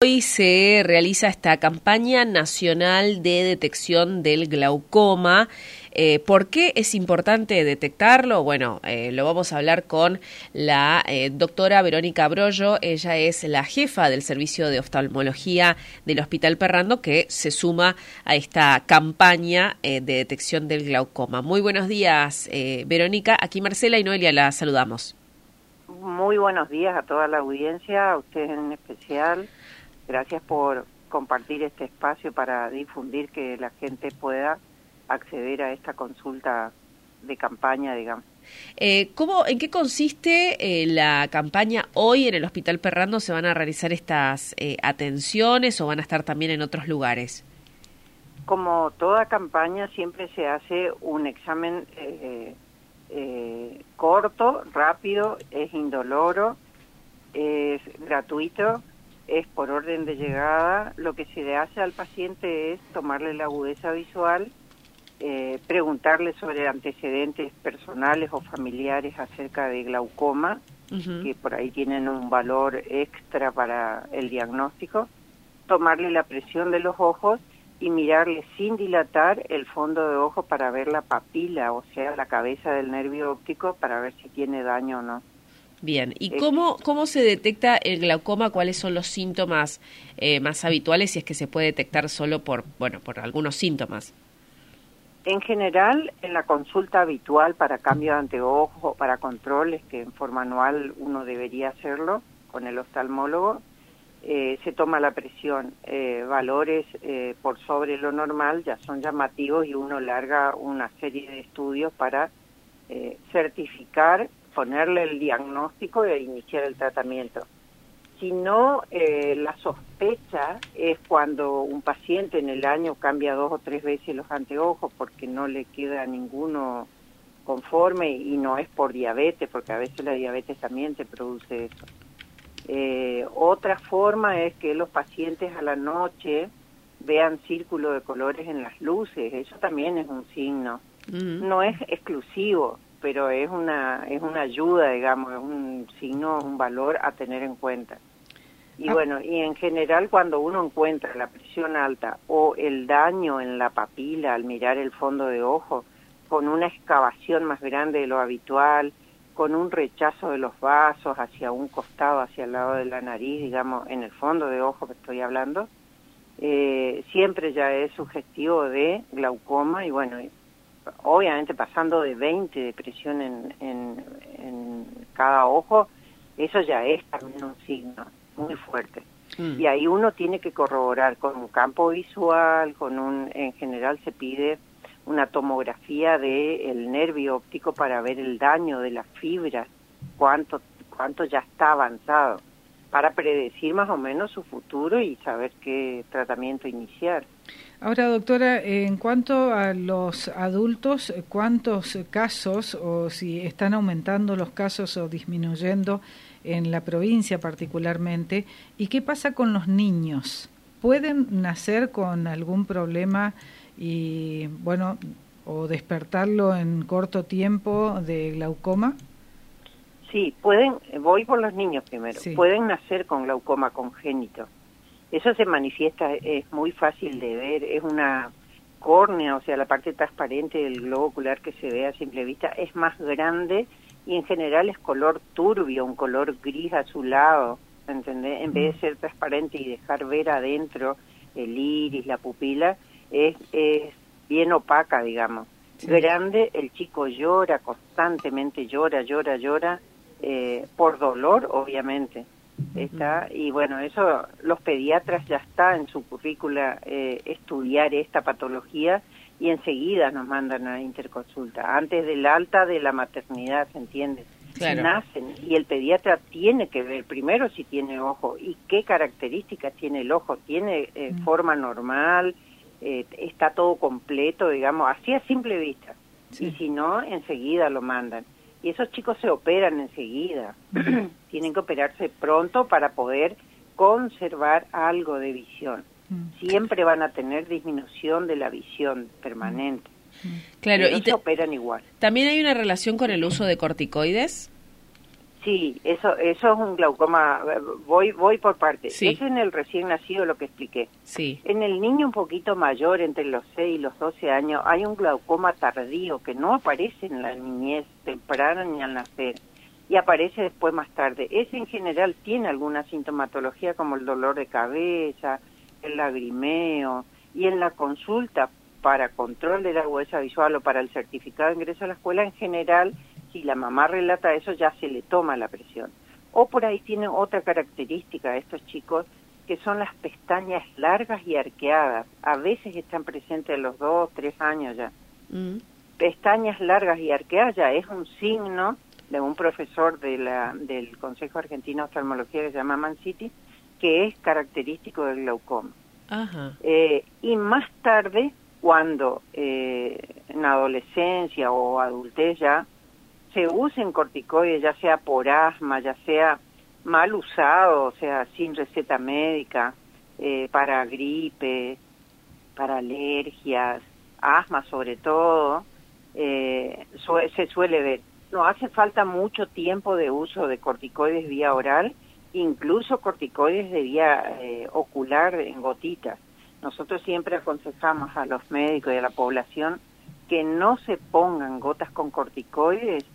Hoy se realiza esta campaña nacional de detección del glaucoma. ¿Por qué es importante detectarlo? Bueno, lo vamos a hablar con la doctora Verónica Brollo. Ella es la jefa del servicio de oftalmología del Hospital Perrando, que se suma a esta campaña de detección del glaucoma. Muy buenos días, Verónica. Aquí Marcela y Noelia la saludamos. Muy buenos días a toda la audiencia, a ustedes en especial. Gracias por compartir este espacio para difundir que la gente pueda acceder a esta consulta de campaña, digamos. ¿En qué consiste la campaña hoy en el Hospital Perrando? ¿Se van a realizar estas atenciones o van a estar también en otros lugares? Como toda campaña, siempre se hace un examen corto, rápido, es indoloro, es gratuito, es por orden de llegada. Lo que se le hace al paciente es tomarle la agudeza visual, preguntarle sobre antecedentes personales o familiares acerca de glaucoma, que por ahí tienen un valor extra para el diagnóstico, tomarle la presión de los ojos y mirarle sin dilatar el fondo de ojo para ver la papila, o sea, la cabeza del nervio óptico, para ver si tiene daño o no. Bien, ¿y cómo se detecta el glaucoma? ¿Cuáles son los síntomas más habituales, si es que se puede detectar solo por algunos síntomas? En general, en la consulta habitual para cambio de anteojos, para controles, que en forma anual uno debería hacerlo con el oftalmólogo, se toma la presión. Valores por sobre lo normal ya son llamativos y uno larga una serie de estudios para certificar, ponerle el diagnóstico e iniciar el tratamiento. Si no, la sospecha es cuando un paciente en el año cambia 2 o 3 veces los anteojos porque no le queda ninguno conforme, y no es por diabetes, porque a veces la diabetes también te produce eso. Otra forma es que los pacientes a la noche vean círculos de colores en las luces. Eso también es un signo. No es exclusivo, pero es una ayuda, digamos, es un signo, un valor a tener en cuenta. Y bueno, y en general cuando uno encuentra la presión alta o el daño en la papila al mirar el fondo de ojo, con una excavación más grande de lo habitual, con un rechazo de los vasos hacia un costado, hacia el lado de la nariz, digamos, en el fondo de ojo que estoy hablando, siempre ya es sugestivo de glaucoma. Y bueno, obviamente pasando de 20 de presión en cada ojo, eso ya es también un signo muy fuerte. Y ahí uno tiene que corroborar con un campo visual, en general se pide una tomografía del nervio óptico para ver el daño de las fibras, cuánto ya está avanzado, para predecir más o menos su futuro y saber qué tratamiento iniciar. Ahora, doctora, en cuanto a los adultos, ¿cuántos casos, o si están aumentando los casos o disminuyendo en la provincia particularmente? ¿Y qué pasa con los niños? ¿Pueden nacer con algún problema y, bueno, o despertarlo en corto tiempo de glaucoma? Sí, voy por los niños primero. Sí. Pueden nacer con glaucoma congénito. Eso se manifiesta, es muy fácil de ver, es una córnea, o sea, la parte transparente del globo ocular que se ve a simple vista es más grande y en general es color turbio, un color gris azulado, ¿entendés? En vez de ser transparente y dejar ver adentro el iris, la pupila, es bien opaca, digamos. Sí. Grande, el chico llora constantemente, llora, por dolor, obviamente. Y bueno, eso los pediatras ya está en su currícula estudiar esta patología, y enseguida nos mandan a interconsulta, antes del alta de la maternidad, ¿se entiende? Claro. Nacen, y el pediatra tiene que ver primero si tiene ojo y qué características tiene el ojo, tiene forma normal, está todo completo, digamos, así a simple vista. Sí. Y si no, enseguida lo mandan. Y esos chicos se operan enseguida. Tienen que operarse pronto para poder conservar algo de visión. Siempre van a tener disminución de la visión permanente. Claro, y se operan igual. ¿También hay una relación con el uso de corticoides? Sí, eso es un glaucoma, voy por partes. Sí. Es en el recién nacido lo que expliqué. Sí. En el niño un poquito mayor, entre los 6 y los 12 años, hay un glaucoma tardío que no aparece en la niñez temprana ni al nacer y aparece después más tarde. Ese en general tiene alguna sintomatología como el dolor de cabeza, el lagrimeo, y en la consulta para control de la agudeza visual o para el certificado de ingreso a la escuela en general, si la mamá relata eso, ya se le toma la presión. O por ahí tienen otra característica de estos chicos, que son las pestañas largas y arqueadas. A veces están presentes a los 2, 3 años ya. Pestañas largas y arqueadas ya es un signo de un profesor del Consejo Argentino de Oftalmología que se llama Manciti, que es característico del glaucoma. Ajá. Y más tarde, cuando en adolescencia o adultez ya se usen corticoides, ya sea por asma, ya sea mal usado, o sea, sin receta médica, para gripe, para alergias, asma sobre todo, se suele ver. No hace falta mucho tiempo de uso de corticoides vía oral, incluso corticoides de vía ocular en gotitas. Nosotros siempre aconsejamos a los médicos y a la población que no se pongan gotas con corticoides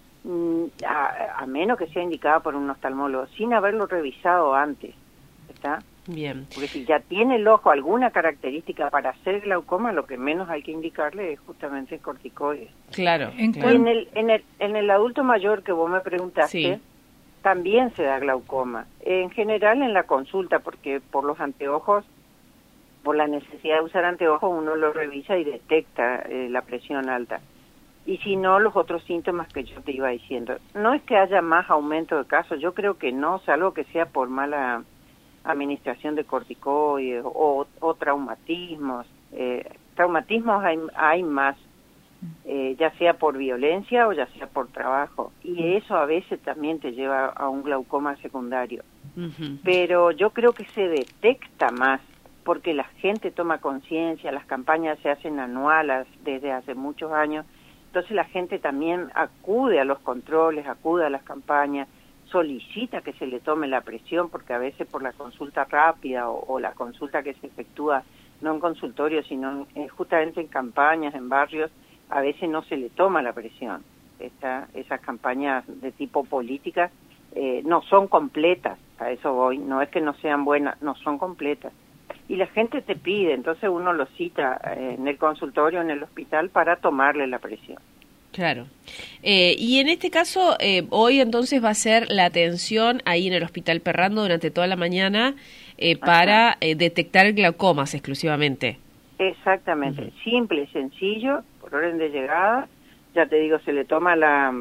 a menos que sea indicada por un oftalmólogo, sin haberlo revisado antes, ¿está? Bien. Porque si ya tiene el ojo alguna característica para hacer glaucoma, lo que menos hay que indicarle es justamente el corticoides. Claro. Y en el adulto mayor que vos me preguntaste, Sí. también se da glaucoma. En general en la consulta, porque por los anteojos, por la necesidad de usar anteojos, uno lo revisa y detecta la presión alta. Y si no, los otros síntomas que yo te iba diciendo. No es que haya más aumento de casos, yo creo que no, salvo que sea por mala administración de corticoides o traumatismos. Traumatismos hay más, ya sea por violencia o ya sea por trabajo. Y eso a veces también te lleva a un glaucoma secundario. Pero yo creo que se detecta más porque la gente toma conciencia, las campañas se hacen anuales desde hace muchos años. Entonces la gente también acude a los controles, acude a las campañas, solicita que se le tome la presión, porque a veces por la consulta rápida o la consulta que se efectúa no en consultorio, sino justamente en campañas, en barrios, a veces no se le toma la presión. Esas campañas de tipo política no son completas, a eso voy, no es que no sean buenas, no son completas. Y la gente te pide, entonces uno lo cita en el consultorio, en el hospital, para tomarle la presión. Claro. Y en este caso, hoy entonces va a ser la atención ahí en el Hospital Perrando durante toda la mañana para detectar glaucomas exclusivamente. Exactamente. Simple, sencillo, por orden de llegada. Ya te digo, se le toma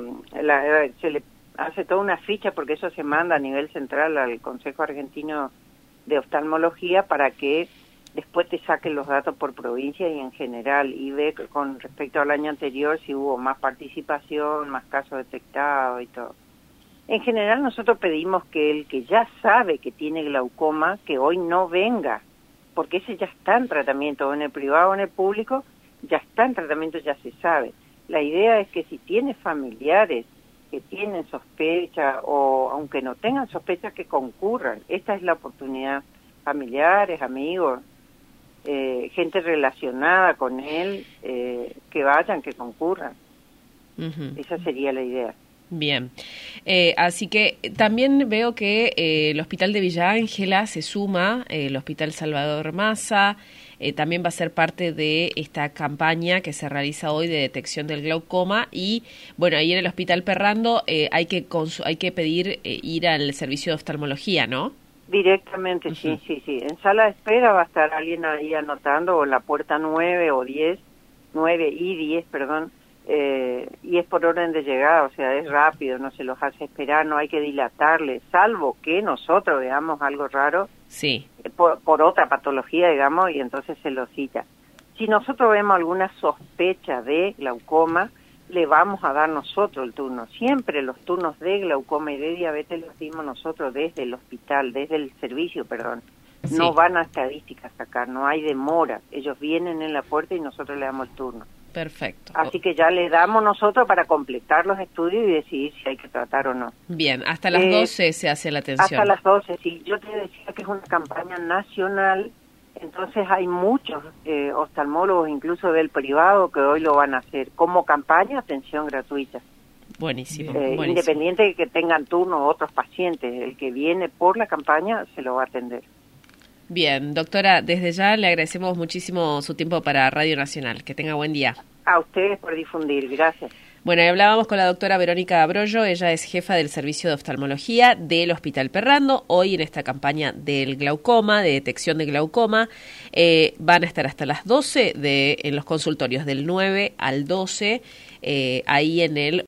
se le hace toda una ficha, porque eso se manda a nivel central al Consejo Argentino de Oftalmología para que después te saquen los datos por provincia y en general, y ve con respecto al año anterior si hubo más participación, más casos detectados y todo. En general nosotros pedimos que el que ya sabe que tiene glaucoma, que hoy no venga, porque ese ya está en tratamiento, o en el privado o en el público, ya está en tratamiento, ya se sabe. La idea es que si tiene familiares que tienen sospecha, o aunque no tengan sospecha, que concurran. Esta es la oportunidad. Familiares, amigos, gente relacionada con él, que vayan, que concurran. Esa sería la idea. Bien, así que también veo que el Hospital de Villa Ángela se suma, el Hospital Salvador Massa, también va a ser parte de esta campaña que se realiza hoy de detección del glaucoma. Y bueno, ahí en el Hospital Perrando hay que pedir ir al servicio de oftalmología, ¿no? Directamente, sí. En sala de espera va a estar alguien ahí anotando, o la puerta 9 o 10, 9 y 10, perdón, y es por orden de llegada, o sea, es rápido, no se los hace esperar, no hay que dilatarle, salvo que nosotros veamos algo raro, sí, por otra patología, digamos, y entonces se lo cita. Si nosotros vemos alguna sospecha de glaucoma, le vamos a dar nosotros el turno. Siempre los turnos de glaucoma y de diabetes los dimos nosotros desde el hospital, desde el servicio, perdón. Sí. No van a estadísticas a sacar, no hay demora. Ellos vienen en la puerta y nosotros le damos el turno. Perfecto. Así que ya le damos nosotros para completar los estudios y decidir si hay que tratar o no. Bien, hasta las 12 se hace la atención. Hasta las 12, sí. Yo te decía que es una campaña nacional, entonces hay muchos oftalmólogos, incluso del privado, que hoy lo van a hacer como campaña, atención gratuita. Buenísimo, Independiente de que tengan turno otros pacientes, el que viene por la campaña se lo va a atender. Bien, doctora, desde ya le agradecemos muchísimo su tiempo para Radio Nacional. Que tenga buen día. A ustedes por difundir, gracias. Bueno, y hablábamos con la doctora Verónica Abrollo, ella es jefa del Servicio de Oftalmología del Hospital Perrando. Hoy en esta campaña del glaucoma, de detección de glaucoma, van a estar hasta las 12 en los consultorios del 9 al 12, ahí en el